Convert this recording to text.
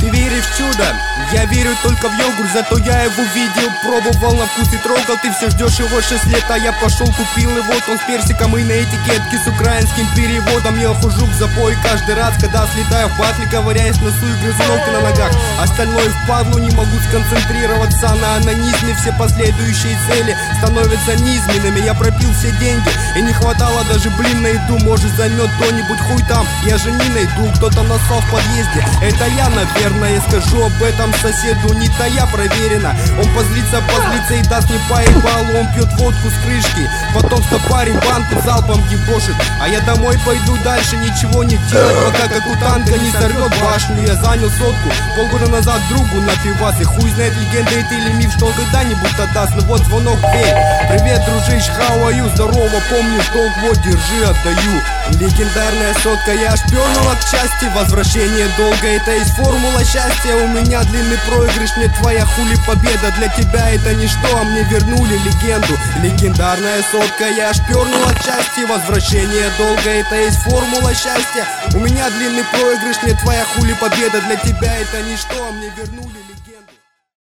Ты веришь в чудо? Я верю только в йогурт, зато я его видел, пробовал на вкус и трогал. Ты все ждешь его 6 лет, а я пошел купил его. Он с персиком и на этикетке с украинским переводом. Я хожу в запой каждый раз, когда слетаю в батле, ковыряясь в носу и грызу ногти на ногах. Остальное впадлу, не могу сконцентрироваться на анонизме. Все последующие цели становятся низменными. Я пропил все деньги и не хватало даже, на еду. Может, займет кто-нибудь, хуй там, я же не найду. Кто-то нассал в подъезде, это я, наверное. Скажу об этом соседу, не та я проверена. Он позлится и даст мне по ебалу. Он пьет водку с крышки, потом стопарит банку залпом ебошит. А я домой пойду дальше, ничего не делать, пока как у танка не сорвет башню. Я занял сотку полгода назад другу на пивасе. Хуй знает, легенда это или миф, что он когда-нибудь отдаст. Ну вот звонок в дверь. Привет, дружище, how are you? Здорово, помнишь долг, вот держи, отдаю. Легендарная сотка, я шпёрнула к части. Возвращение долга, это есть формула счастья. У меня длинный проигрыш, мне твоя хули победа. Для тебя это ничто, а мне вернули легенду. Легендарная сотка, я шпёрнула к части. Возвращение долга, это есть формула счастья. У меня длинный проигрыш, мне твоя хули победа. Для тебя это ничто, а мне вернули легенду.